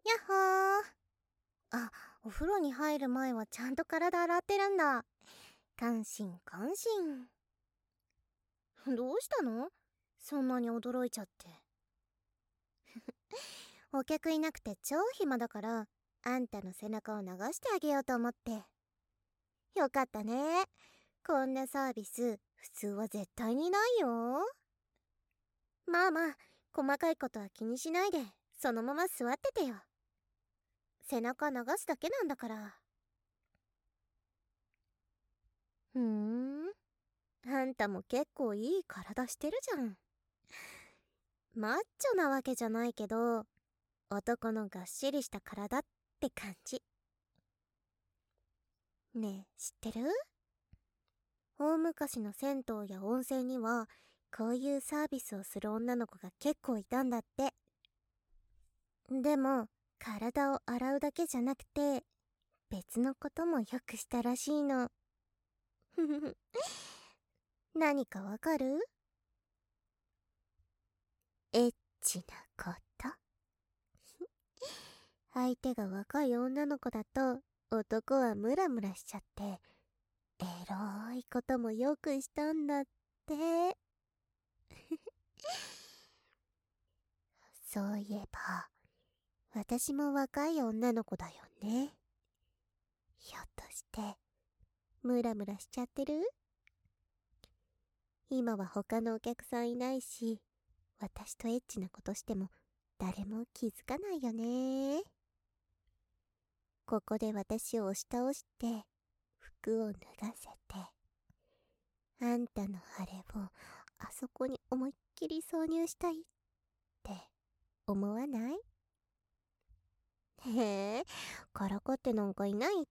やっほー。あ、お風呂に入る前はちゃんと体洗ってるんだ。感心感心。どうしたの？そんなに驚いちゃって。お客いなくて超暇だから、あんたの背中を流してあげようと思って。よかったね。こんなサービス、普通は絶対にないよ。まあまあ、細かいことは気にしないで、そのまま座っててよ。背中流すだけなんだから。ふーん。あんたも結構いい体してるじゃん。マッチョなわけじゃないけど、男のがっしりした体って感じ。ねえ、知ってる？大昔の銭湯や温泉には、こういうサービスをする女の子が結構いたんだって。でも、体を洗うだけじゃなくて、別のこともよくしたらしいの。ふふふ。何かわかる？エッチなこと。相手が若い女の子だと、男はムラムラしちゃって、エロいこともよくしたんだって。そういえば、私も若い女の子だよね。ひょっとして、ムラムラしちゃってる？今は他のお客さんいないし、私とエッチなことしても誰も気づかないよね。ここで私を押し倒して、服を脱がせて、あんたのあれをあそこに思いっきり挿入したいって思わない？へえ、からかってなんかいないって。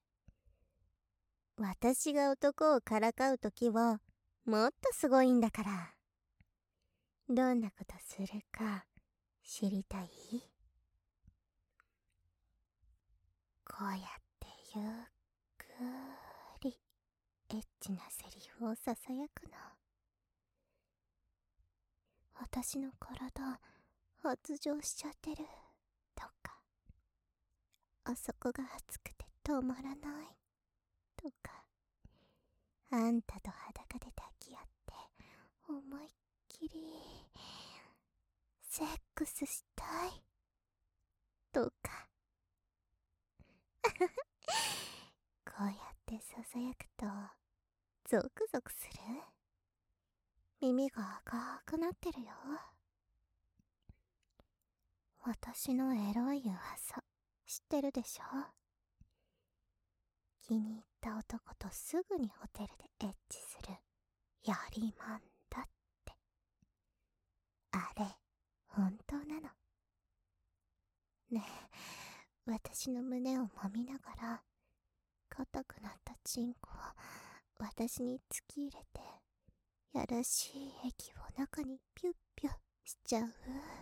私が男をからかうときはもっとすごいんだから。どんなことするか知りたい？こうやってゆっくりエッチなセリフをささやくの。私の体発情しちゃってるとか、あそこが熱くて止まらないとか、あんたと裸で抱き合って思いっきりセックスしたいとか。こうやってささやくとゾクゾクする？耳が赤くなってるよ。私のエロい噂知ってるでしょ？気に入った男とすぐにホテルでエッチするやりまんだって。あれ本当なの？ねえ、私の胸を揉みながら硬くなったチンコを私に突き入れて、やらしい液を中にピュッピュッしちゃう。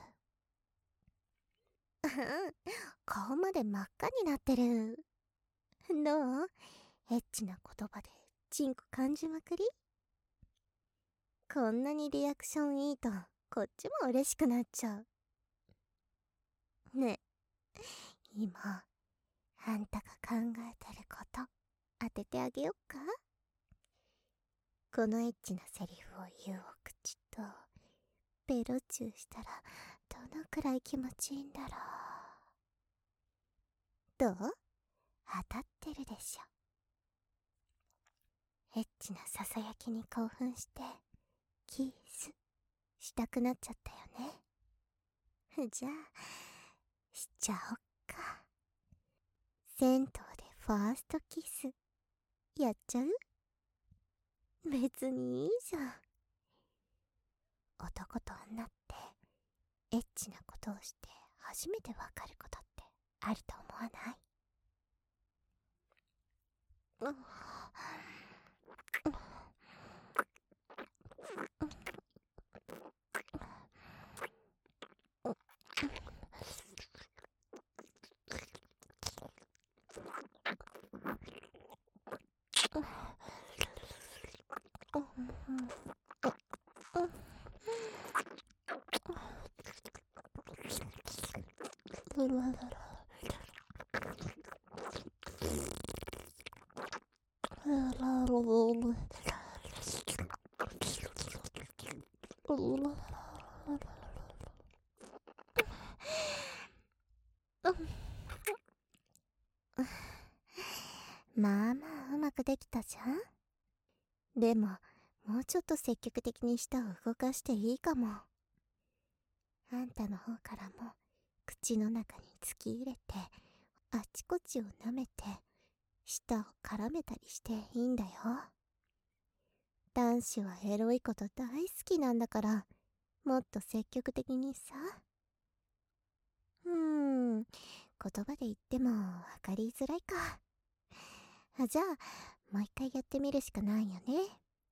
顔まで真っ赤になってる。どう？エッチな言葉でチンコ感じまくり？こんなにリアクションいいとこっちも嬉しくなっちゃう。ねえ、今あんたが考えてること当ててあげよっか？このエッチなセリフを言うお口とベロチューしたらどのくらい気持ちいいんだろう？どう？当たってるでしょ？エッチなささやきに興奮してキスしたくなっちゃったよね。じゃあしちゃおっか。銭湯でファーストキスやっちゃう？別にいいじゃん。男と女ってエッチなことをして初めてわかることってあると思わない？ まあまあうまくできたじゃん。でももうちょっと積極的に舌を動かしていいかも。あんたの方からも口の中に突き入れてあちこちを舐めて舌を絡めたりしていいんだよ。男子はエロいこと大好きなんだから、もっと積極的にさ。言葉で言っても分かりづらいか。じゃあもう一回やってみるしかないよね。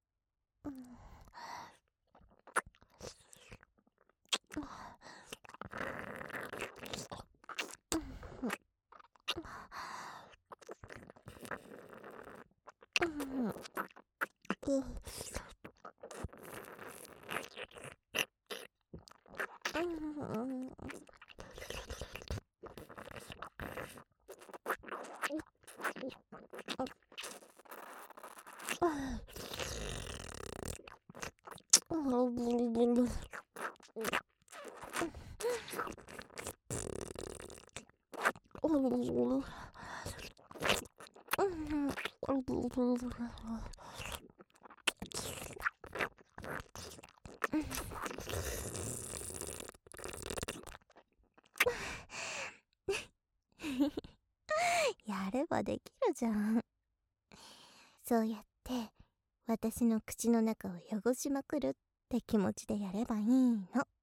やればできるじゃん。そうやって私の口の中を汚しまくるって気持ちでやればいいの。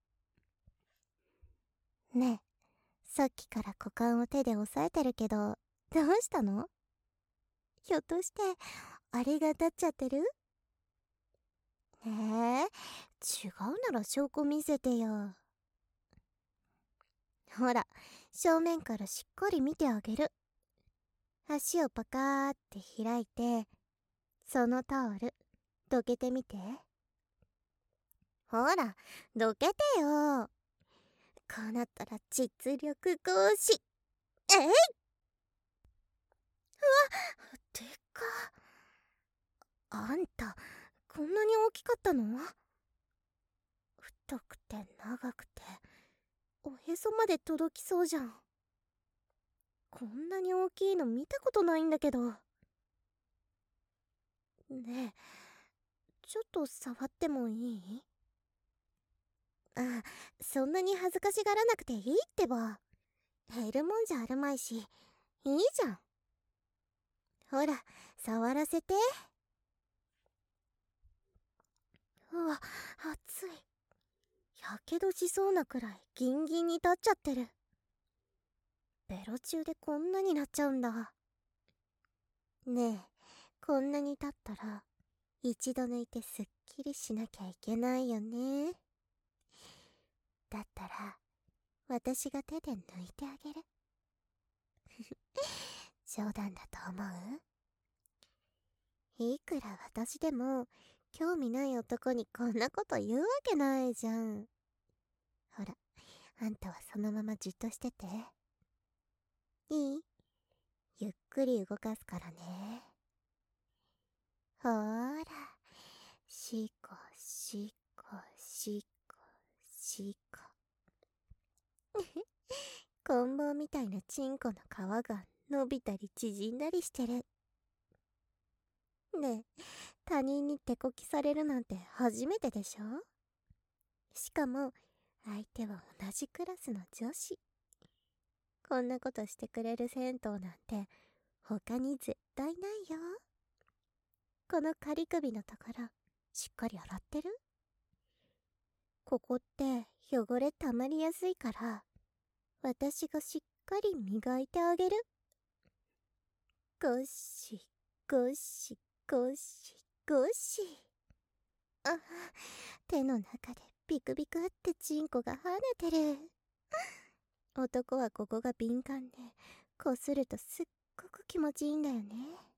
ねえ、さっきから股間を手で押さえてるけど、どうしたの？ひょっとしてあれが立っちゃってる？違うなら証拠見せてよ。ほら、正面からしっかり見てあげる。足をパカーって開いて、そのタオルどけてみて。ほら、どけてよ。こうなったら実力行使。えい！うわ、でっか。あんたこんなに大きかったの？太くて長くておへそまで届きそうじゃん。こんなに大きいの見たことないんだけど。ねえ、ちょっと触ってもいい？そんなに恥ずかしがらなくていいってば。減るもんじゃあるまいし、いいじゃん。ほら、触らせて。うわ、熱い。やけどしそうなくらいギンギンに立っちゃってる。ベロ中でこんなになっちゃうんだ。ねえ、こんなに立ったら一度抜いてすっきりしなきゃいけないよね。だったら私が手で抜いてあげる。冗談だと思う？いくら私でも興味ない男にこんなこと言うわけないじゃん。ほら、あんたはそのままじっとしてて。いい？ゆっくり動かすからね。ほーら、しこしこしこしこ。こん棒みたいなチンコの皮が伸びたり縮んだりしてる。ねえ、他人に手こきされるなんて初めてでしょ？しかも相手は同じクラスの女子。こんなことしてくれる銭湯なんて他に絶対ないよ。この仮首のところしっかり洗ってる？ここって汚れたまりやすいから私がしっかり磨いてあげる。ゴシゴシゴシゴシ。手の中でビクビクってチンコが跳ねてる。男はここが敏感でこするとすっごく気持ちいいんだよね。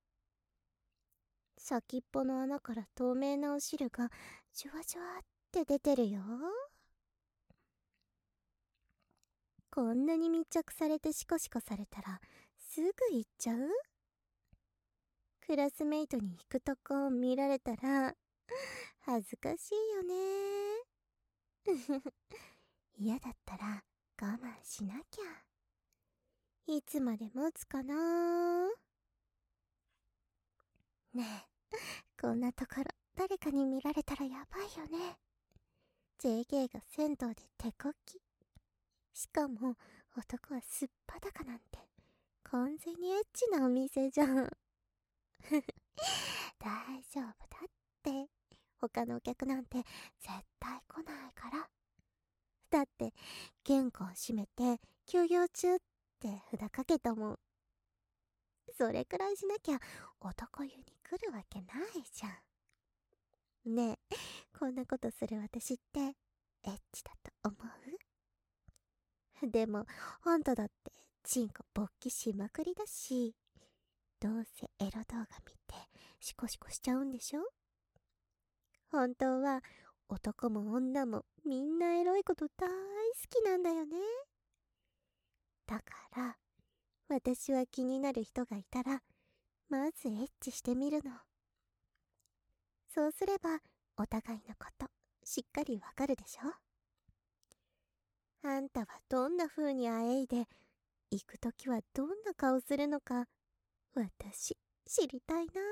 先っぽの穴から透明なお汁がジュワジュワって出てるよ。 こんなに密着されてシコシコされたらすぐ行っちゃう？クラスメイトに行くとこ見られたら恥ずかしいよね。嫌だったら我慢しなきゃ。いつまで持つかな。ねえ、こんなところ誰かに見られたらやばいよね。JK が銭湯で手こき。しかも男はすっぱだかなんて完全にエッチなお店じゃん。大丈夫だって。他のお客なんて絶対来ないから。だって玄関閉めて休業中って札かけたもん。それくらいしなきゃ男湯に来るわけないじゃん。ねえ、こんなことする私ってエッチだと思う？でもあんただってチンコ勃起しまくりだし、どうせエロ動画見てシコシコしちゃうんでしょ？本当は男も女もみんなエロいこと大好きなんだよね。だから私は気になる人がいたらまずエッチしてみるの。そうすればお互いのことしっかりわかるでしょ。あんたはどんな風にあえいで行くときはどんな顔するのか私知りたいな。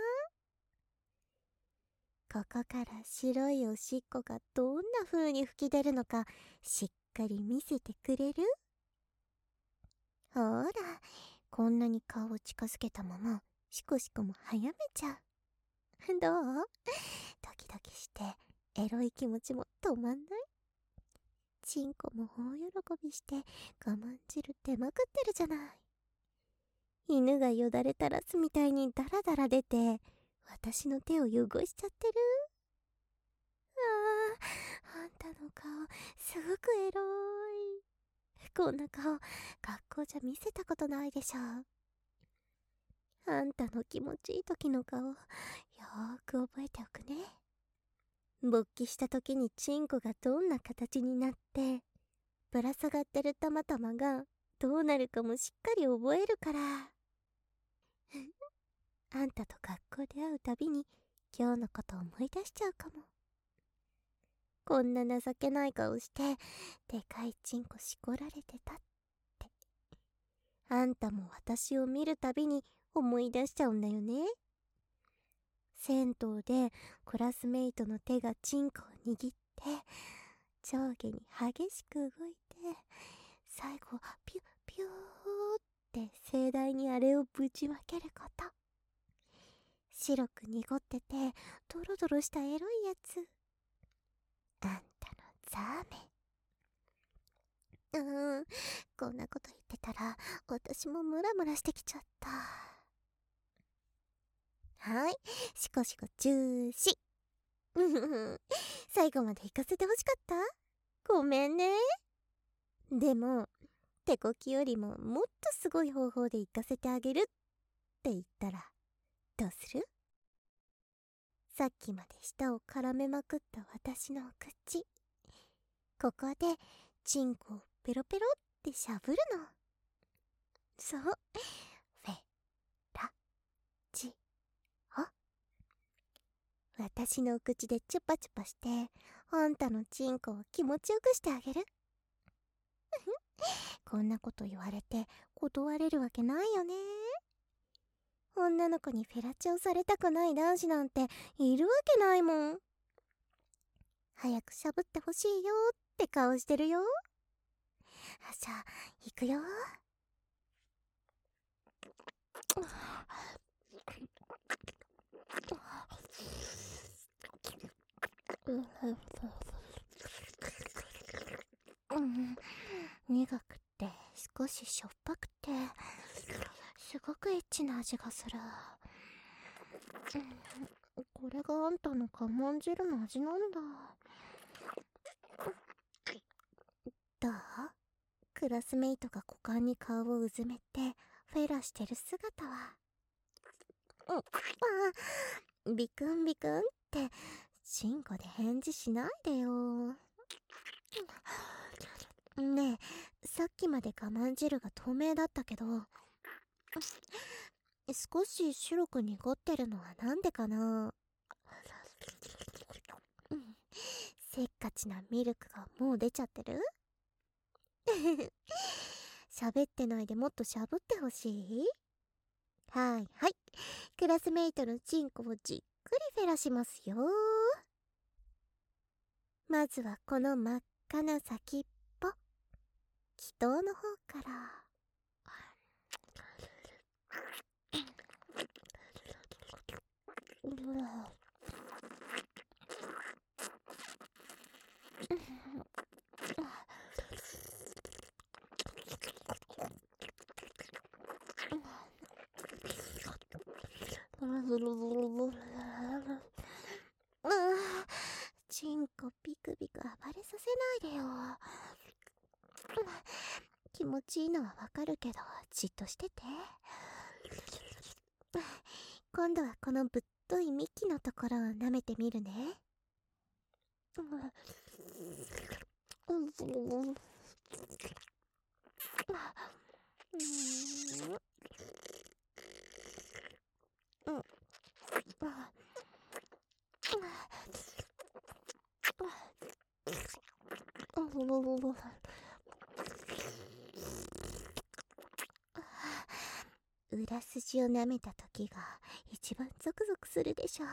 ここから白いおしっこがどんな風に吹き出るのかしっかり見せてくれる？ほら、こんなに顔を近づけたままシコシコも早めちゃう。どう？ドキドキしてエロい気持ちも止まんない？チンコも大喜びして我慢汁出まくってるじゃない。犬がよだれたらすみたいにダラダラ出て私の手を汚しちゃってる。あんたの顔すごくエロい。こんな顔学校じゃ見せたことないでしょ。あんたの気持ちいい時の顔よーく覚えておくね。勃起した時にチンコがどんな形になってぶら下がってるたまたまがどうなるかもしっかり覚えるから。あんたと学校で会うたびに今日のこと思い出しちゃうかも。こんな情けない顔してでかいチンコしこられてたって。あんたも私を見るたびに思い出しちゃうんだよね。銭湯でクラスメイトの手がチンコを握って上下に激しく動いて最後ピュッピューって盛大にあれをぶちまけること。白く濁っててドロドロしたエロいやつ。あんたのザーメン。こんなこと言ってたら私もムラムラしてきちゃった。はい、シコシコ中止。最後まで行かせてほしかった？ごめんね。でも手こきよりももっとすごい方法で行かせてあげるって言ったらどうする？さっきまで舌を絡めまくった私の口、ここでチンコをペロペロってしゃぶるの。そう、フェラチオ。私のお口でチュパチュパしてあんたのチンコを気持ちよくしてあげる。こんなこと言われて断れるわけないよね。女の子にフェラチオされたくない男子なんているわけないもん。早くしゃぶってほしいよって顔してるよ。じゃあ行くよ。苦くて少ししょっぱくてすごくエッチな味がする。これがあんたの我慢汁の味なんだ。どう？クラスメイトが股間に顔をうずめてフェラしてる姿は。ビクンビクンってチンコで返事しないでよ。 ねえ、さっきまで我慢汁が透明だったけど、少し白く濁ってるのはなんでかな。うん、せっかちなミルクがもう出ちゃってる。喋ってないでもっとしゃぶってほしい。はいはい。クラスメイトのチンコをじっくりフェラしますよ。まずはこの真っ赤な先っぽ、気筒の方から。チンコビクビク暴れさせないでよ。気持ちいいのはわかるけど、じっとしてて。今度はこのぶっとい幹のところを舐めてみるね。裏筋を舐めた時が一番ゾクゾクするでしょ。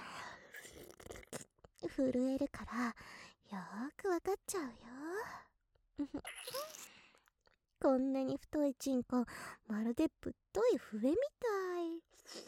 震えるからよーくわかっちゃうよ。こんなに太いチンコ、まるでぶっとい笛みたい。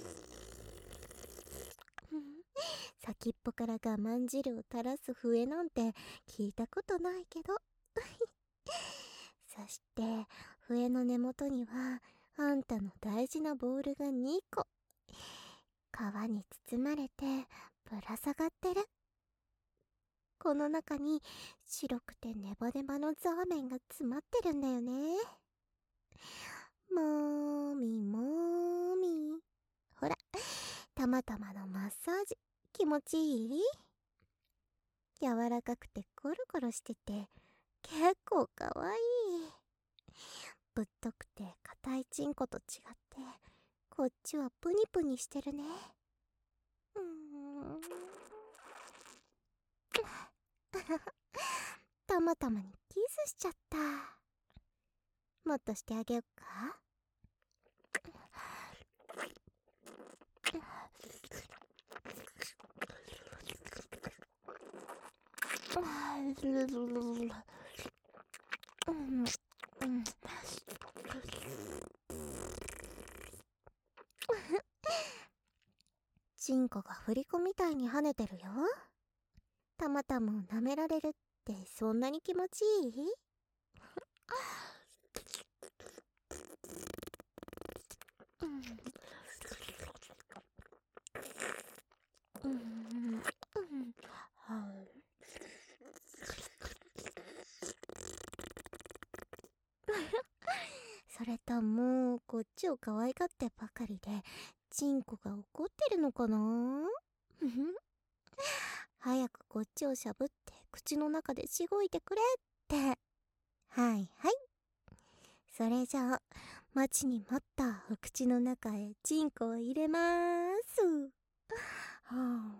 先っぽから我慢汁を垂らす笛なんて聞いたことないけど。そして笛の根元にはあんたの大事なボールが2個皮に包まれてぶら下がってる。この中に白くてネバネバのザーメンが詰まってるんだよね。もーみもーみ。ほら、たまたまのマッサージ気持ちいい？柔らかくてゴロゴロしてて結構かわいい。ぶっとくて硬いチンコと違ってこっちはプニプニしてるね。たまたまにキスしちゃった。もっとしてあげよっか。チンコが振り子みたいに跳ねてるよ。たまたまを舐められるってそんなに気持ちいい？それともこっちを可愛がってばかりでチンコが怒ってるのかな。早くこっちをしゃぶって口の中でしごいてくれって。はいはい。それじゃあ待ちに待ったお口の中へチンコを入れまーす。はあ、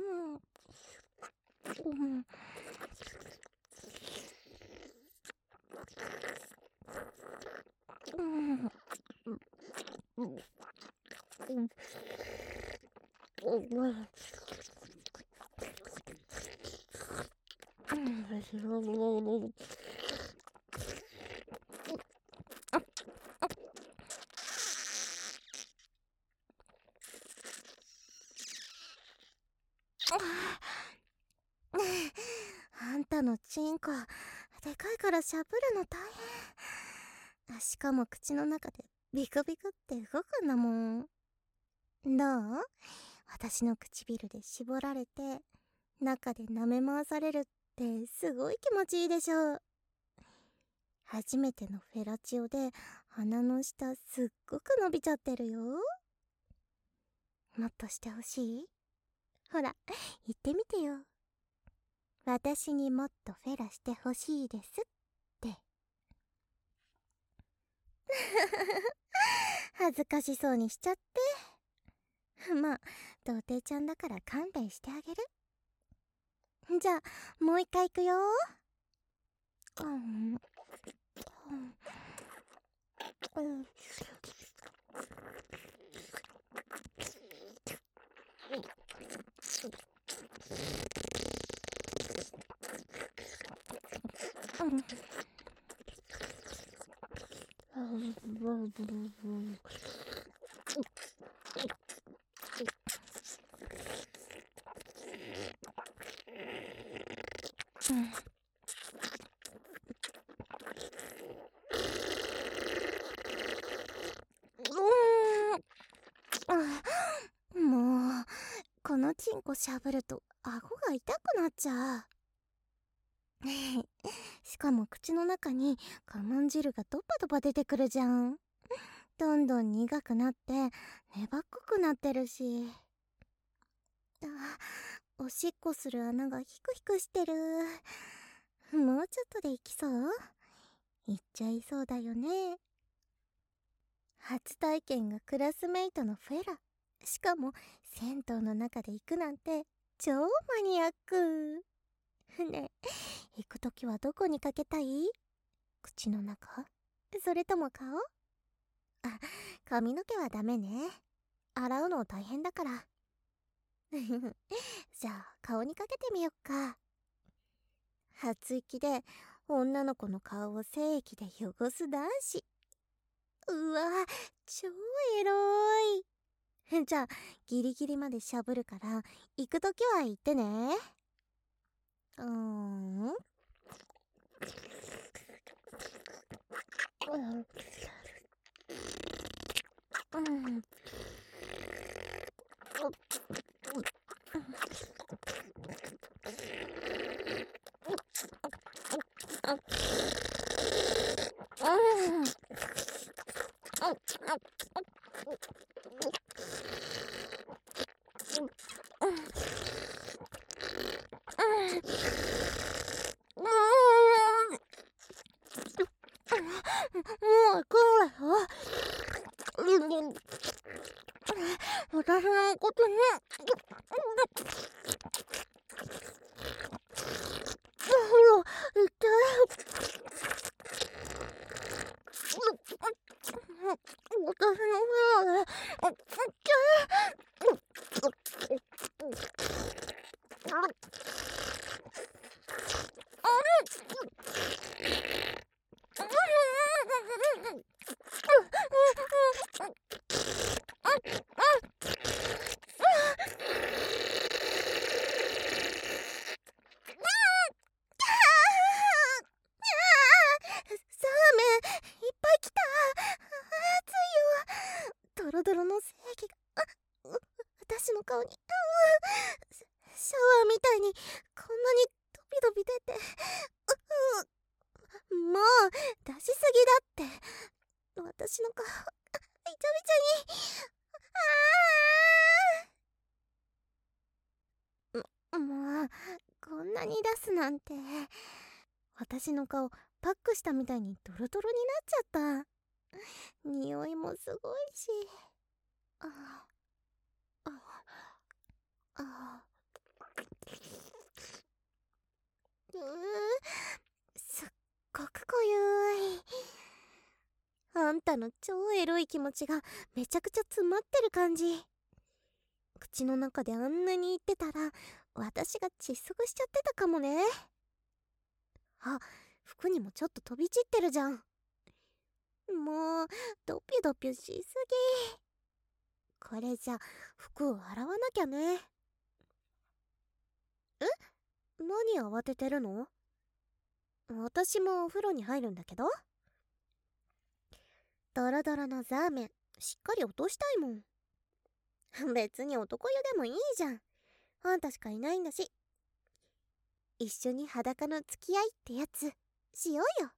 あんたのチンコでかいからしゃぶるの大変。しかも口の中でビクビクって動くんだもん。どう？私の唇で絞られて中で舐め回されるってすごい気持ちいいでしょう。初めてのフェラチオで鼻の下すっごく伸びちゃってるよ。もっとしてほしい？ほら言ってみてよ。私にもっとフェラしてほしいですって。 恥ずかしそうにしちゃって。まあ童貞ちゃんだから勘弁してあげる。じゃあもう一回いくよ。うんもうこのチンコしゃぶると顎が痛くなっちゃう。しかも口の中に我慢汁がドバドバ出てくるじゃん。どんどん苦くなって粘っこくなってるし、おしっこする穴がヒクヒクしてる。もうちょっとで行きそう？行っちゃいそうだよね。初体験がクラスメイトのフェラ、しかも銭湯の中で行くなんて超マニアック。ねえ、行くときはどこにかけたい？口の中？それとも顔？あ、髪の毛はダメね。洗うの大変だから。じゃあ顔にかけてみよっか。初息で女の子の顔を精液で汚す男子。うわ、超エロい。じゃあギリギリまでしゃぶるから行くときは言ってね。もう来るよ。私のことね。ほら、痛い。私の部屋で、ドロドロの精液が私の顔にシャワーみたいにこんなにドビドビ出て、もう出しすぎだって。私の顔びちゃびちゃに。もうこんなに出すなんて。私の顔パックしたみたいにドロドロになっちゃった。匂いもすごいし。すっごく濃ゆい。あんたの超エロい気持ちがめちゃくちゃ詰まってる感じ。口の中であんなに言ってたら私が窒息しちゃってたかもね。あ、服にもちょっと飛び散ってるじゃん。もうドピュドピュしすぎ。これじゃ服を洗わなきゃね。何慌ててるの？私もお風呂に入るんだけど。ドロドロのザーメンしっかり落としたいもん。別に男湯でもいいじゃん。あんたしかいないんだし。一緒に裸の付き合いってやつしようよ。